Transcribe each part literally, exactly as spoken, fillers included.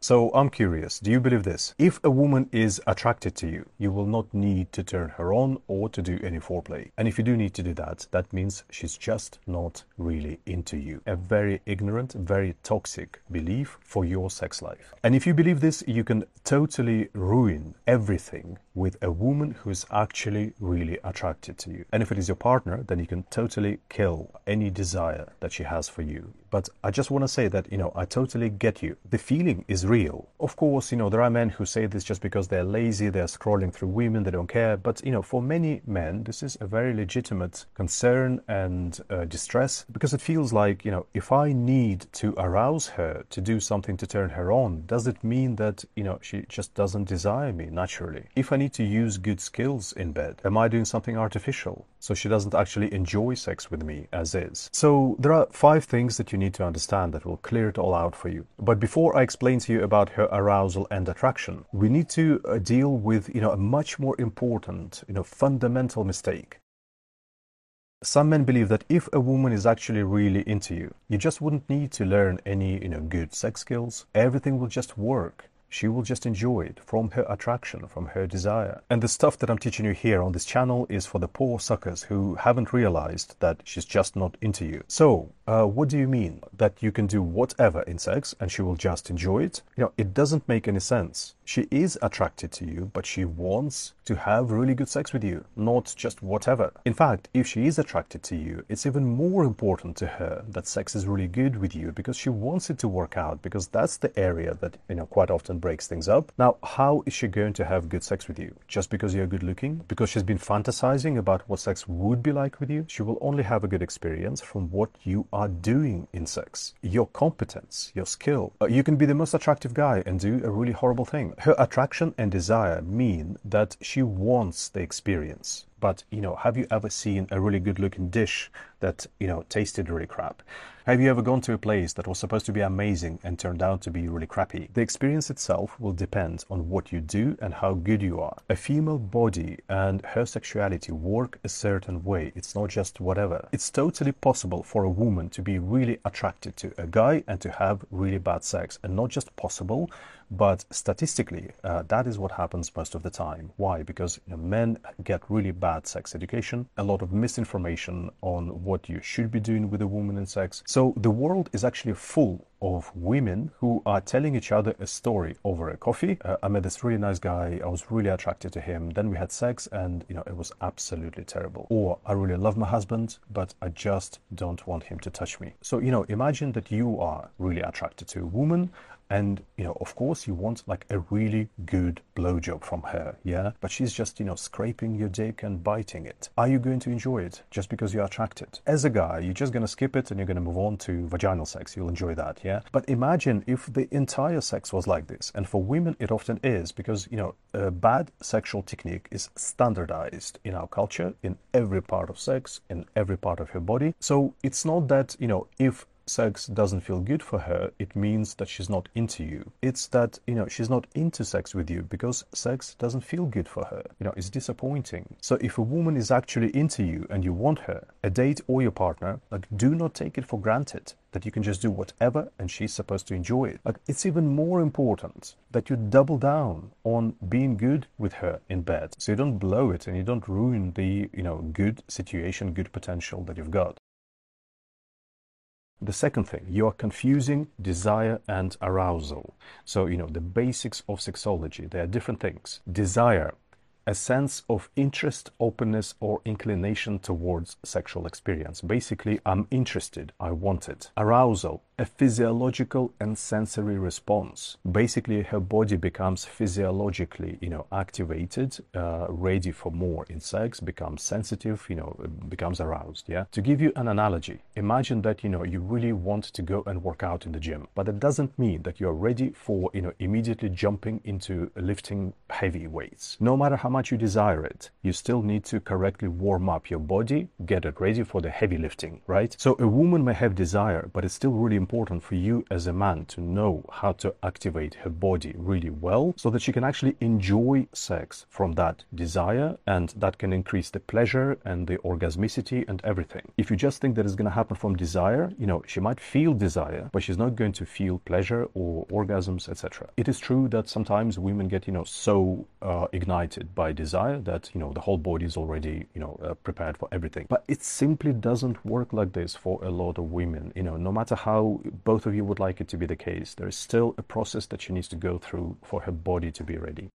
So I'm curious, do you believe this? If a woman is attracted to you, you will not need to turn her on or to do any foreplay. And if you do need to do that, that means she's just not really into you. A very ignorant, very toxic belief for your sex life. And if you believe this, you can totally ruin everything with a woman who is actually really attracted to you. And if it is your partner, then you can totally kill any desire that she has for you. But I just want to say that, you know, I totally get you. The feeling is real. Of course, you know, there are men who say this just because they're lazy, they're scrolling through women, they don't care. But, you know, for many men, this is a very legitimate concern and uh, distress, because it feels like, you know, if I need to arouse her to do something to turn her on, does it mean that, you know, she just doesn't desire me naturally? If I need to use good skills in bed, am I doing something artificial so she doesn't actually enjoy sex with me as is? So there are five things that you need to understand that will clear it all out for you. But before I explain to you about her arousal and attraction, we need to uh, deal with, you know, a much more important, you know, fundamental mistake. Some men believe that if a woman is actually really into you, you just wouldn't need to learn any, you know, good sex skills. Everything will just work. She will just enjoy it from her attraction, from her desire. And the stuff that I'm teaching you here on this channel is for the poor suckers who haven't realized that she's just not into you. So, uh, what do you mean? That you can do whatever in sex and she will just enjoy it? You know, it doesn't make any sense. She is attracted to you, but she wants to have really good sex with you, not just whatever. In fact, if she is attracted to you, it's even more important to her that sex is really good with you, because she wants it to work out, because that's the area that, you know, quite often breaks things up. Now, how is she going to have good sex with you? Just because you're good looking? Because she's been fantasizing about what sex would be like with you? She will only have a good experience from what you are doing in sex. Your competence, your skill. Uh, you can be the most attractive guy and do a really horrible thing. Her attraction and desire mean that she wants the experience. But, you know, have you ever seen a really good looking dish that, you know, tasted really crap? Have you ever gone to a place that was supposed to be amazing and turned out to be really crappy? The experience itself will depend on what you do and how good you are. A female body and her sexuality work a certain way. It's not just whatever. It's totally possible for a woman to be really attracted to a guy and to have really bad sex. And not just possible, but statistically, uh, that is what happens most of the time. Why? Because, you know, men get really bad sex education, a lot of misinformation on what you should be doing with a woman in sex. So the world is actually full of women who are telling each other a story over a coffee. Uh, I met this really nice guy. I was really attracted to him. Then we had sex and, you know, it was absolutely terrible. Or I really love my husband, but I just don't want him to touch me. So, you know, imagine that you are really attracted to a woman and, you know, of course you want like a really good blowjob from her, yeah? But she's just, you know, scraping your dick and biting it. Are you going to enjoy it just because you're attracted? As a guy, you're just going to skip it and you're going to move on to vaginal sex. You'll enjoy that, yeah? But imagine if the entire sex was like this. And for women, it often is, because, you know, a bad sexual technique is standardized in our culture, in every part of sex, in every part of her body. So it's not that, you know, if sex doesn't feel good for her, it means that she's not into you. It's that, you know, she's not into sex with you because sex doesn't feel good for her. You know, it's disappointing. So if a woman is actually into you and you want her, a date or your partner, like, do not take it for granted that you can just do whatever and she's supposed to enjoy it. Like, it's even more important that you double down on being good with her in bed, so you don't blow it and you don't ruin the, you know, good situation, good potential that you've got. The second thing, you are confusing desire and arousal. So, you know, the basics of sexology, they are different things. Desire, a sense of interest, openness, or inclination towards sexual experience. Basically, I'm interested, I want it. Arousal, a physiological and sensory response. Basically, her body becomes physiologically, you know, activated, uh, ready for more in sex, becomes sensitive, you know, becomes aroused, yeah? To give you an analogy, imagine that, you know, you really want to go and work out in the gym, but that doesn't mean that you're ready for, you know, immediately jumping into lifting heavy weights. No matter how much you desire it, you still need to correctly warm up your body, get it ready for the heavy lifting, right? So a woman may have desire, but it's still really important for you as a man to know how to activate her body really well so that she can actually enjoy sex from that desire, and that can increase the pleasure and the orgasmicity and everything. If you just think that it's going to happen from desire, you know, she might feel desire, but she's not going to feel pleasure or orgasms, et cetera. It is true that sometimes women get, you know, so uh, ignited by desire that, you know, the whole body is already, you know, uh, prepared for everything. But it simply doesn't work like this for a lot of women. You know, no matter how both of you would like it to be the case, there is still a process that she needs to go through for her body to be ready.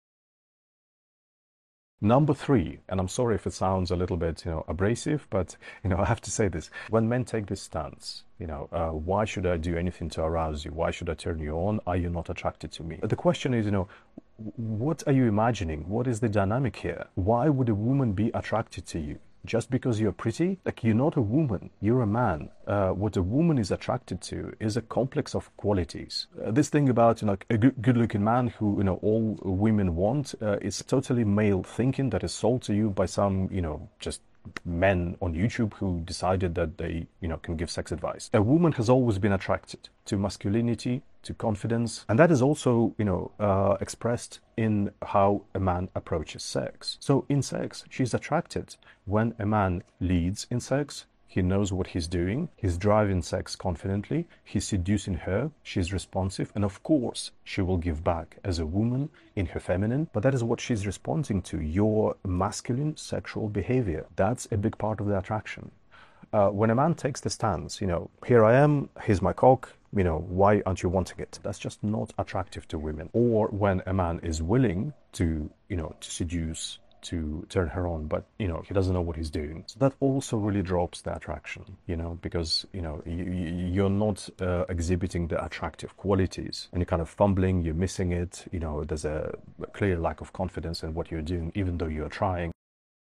Number three, and I'm sorry if it sounds a little bit, you know, abrasive, but, you know, I have to say this. When men take this stance, you know, uh, why should I do anything to arouse you? Why should I turn you on? Are you not attracted to me? The question is, you know, what are you imagining? What is the dynamic here? Why would a woman be attracted to you? Just because you're pretty? Like, you're not a woman, you're a man. Uh, what a woman is attracted to is a complex of qualities. Uh, this thing about, you know, a good-looking man who, you know, all women want uh, is totally male thinking that is sold to you by some, you know, just men on YouTube who decided that they, you know, can give sex advice. A woman has always been attracted to masculinity, to confidence, and that is also, you know, uh, expressed in how a man approaches sex. So in sex, she's attracted when a man leads in sex. He knows what he's doing, he's driving sex confidently, he's seducing her, she's responsive, and of course, she will give back as a woman in her feminine, but that is what she's responding to, your masculine sexual behavior. That's a big part of the attraction. Uh, when a man takes the stance, you know, here I am, here's my cock, you know, why aren't you wanting it? That's just not attractive to women. Or when a man is willing to, you know, to seduce, to turn her on, but, you know, he doesn't know what he's doing. So that also really drops the attraction, you know, because, you know, you, you're not uh, exhibiting the attractive qualities, and you're kind of fumbling, you're missing it, you know, there's a clear lack of confidence in what you're doing, even though you're trying.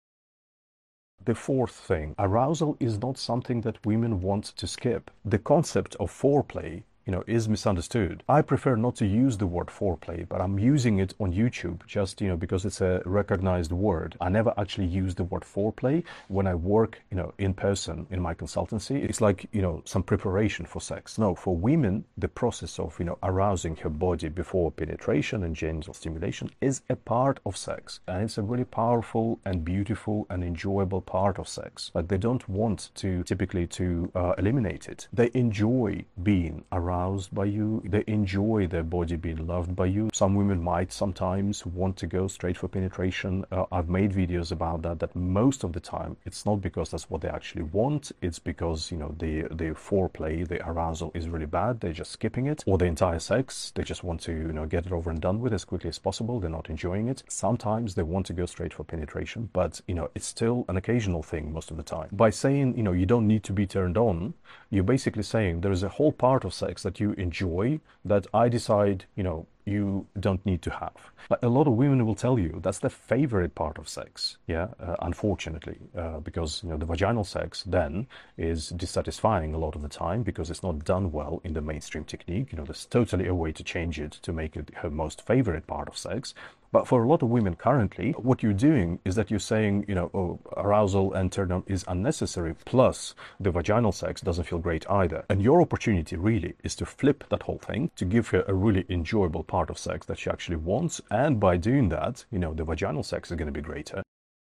The fourth thing, arousal is not something that women want to skip. The concept of foreplay, you know, is misunderstood. I prefer not to use the word foreplay, but I'm using it on YouTube just, you know, because it's a recognized word. I never actually use the word foreplay when I work, you know, in person in my consultancy. It's like, you know, some preparation for sex. No, for women, the process of, you know, arousing her body before penetration and genital stimulation is a part of sex. And it's a really powerful and beautiful and enjoyable part of sex. But they don't want to typically to uh, eliminate it. They enjoy being aroused by you. They enjoy their body being loved by you. Some women might sometimes want to go straight for penetration. Uh, I've made videos about that, that most of the time it's not because that's what they actually want. It's because, you know, the, the foreplay, the arousal is really bad. They're just skipping it. Or the entire sex, they just want to, you know, get it over and done with as quickly as possible. They're not enjoying it. Sometimes they want to go straight for penetration, but, you know, it's still an occasional thing most of the time. By saying, you know, you don't need to be turned on, you're basically saying there is a whole part of sex that you enjoy that I decide, you know, you don't need to have. But a lot of women will tell you that's their favorite part of sex, yeah, uh, unfortunately, uh, because, you know, the vaginal sex then is dissatisfying a lot of the time because it's not done well in the mainstream technique. You know, there's totally a way to change it to make it her most favorite part of sex. But for a lot of women currently, what you're doing is that you're saying, you know, oh, arousal and turn on is unnecessary, plus the vaginal sex doesn't feel great either. And your opportunity really is to flip that whole thing, to give her a really enjoyable part of sex that she actually wants. And by doing that, you know, the vaginal sex is going to be greater.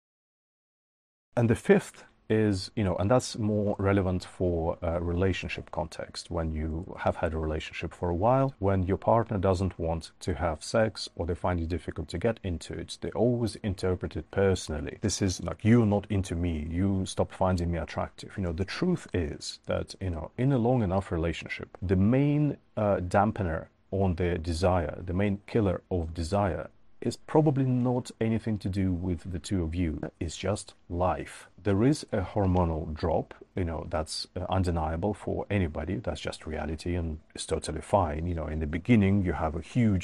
And the fifth is, you know, and that's more relevant for a relationship context, when you have had a relationship for a while, when your partner doesn't want to have sex or they find it difficult to get into it, they always interpret it personally. This is like, you're not into me, you stop finding me attractive. You know, the truth is that, you know, in a long enough relationship, the main uh, dampener on the desire, the main killer of desire, is probably not anything to do with the two of you. It's just life. There is a hormonal drop, you know, that's uh, undeniable for anybody. That's just reality, and it's totally fine. You know, in the beginning, you have a huge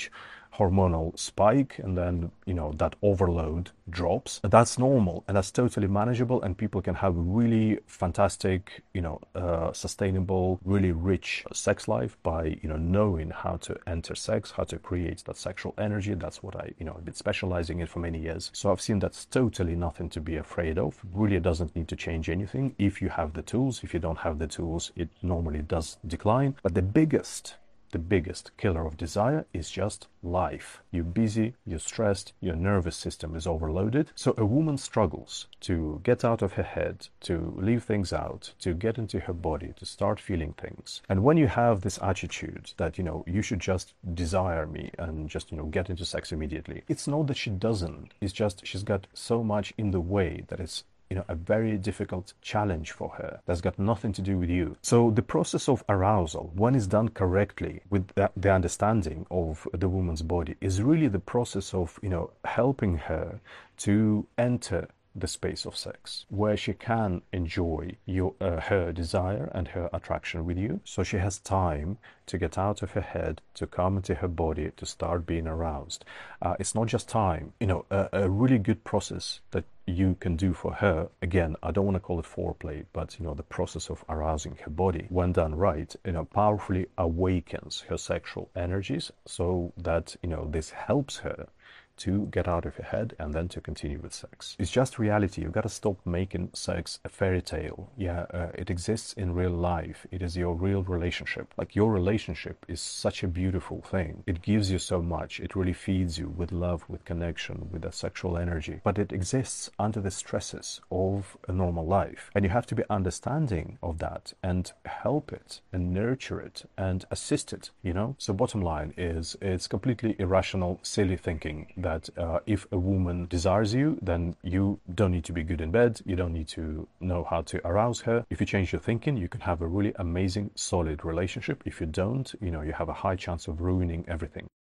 hormonal spike, and then, you know, that overload drops. That's normal, and that's totally manageable, and people can have a really fantastic, you know, uh, sustainable, really rich sex life by, you know, knowing how to enter sex, how to create that sexual energy. That's what I, you know, I've been specializing in for many years. So I've seen that's totally nothing to be afraid of. Really doesn't need to change anything if you have the tools. If you don't have the tools, it normally does decline. But the biggest The biggest killer of desire is just life. You're busy, you're stressed, your nervous system is overloaded. So a woman struggles to get out of her head, to leave things out, to get into her body, to start feeling things. And when you have this attitude that, you know, you should just desire me and just, you know, get into sex immediately, it's not that she doesn't. It's just she's got so much in the way that it's, you know, a very difficult challenge for her. That's got nothing to do with you. So the process of arousal, when it's done correctly with the, the understanding of the woman's body, is really the process of, you know, helping her to enter the space of sex, where she can enjoy your uh, her desire and her attraction with you. So she has time to get out of her head, to come into her body, to start being aroused. Uh, it's not just time, you know, a, a really good process that you can do for her. Again, I don't want to call it foreplay, but, you know, the process of arousing her body, when done right, you know, powerfully awakens her sexual energies, so that, you know, this helps her to get out of your head and then to continue with sex. It's just reality. You've got to stop making sex a fairy tale. Yeah, uh, it exists in real life. It is your real relationship. Like, your relationship is such a beautiful thing. It gives you so much. It really feeds you with love, with connection, with a sexual energy. But it exists under the stresses of a normal life. And you have to be understanding of that and help it and nurture it and assist it, you know? So bottom line is, it's completely irrational, silly thinking that that uh, if a woman desires you, then you don't need to be good in bed, you don't need to know how to arouse her. If you change your thinking, you can have a really amazing, solid relationship. If you don't, you know, you have a high chance of ruining everything.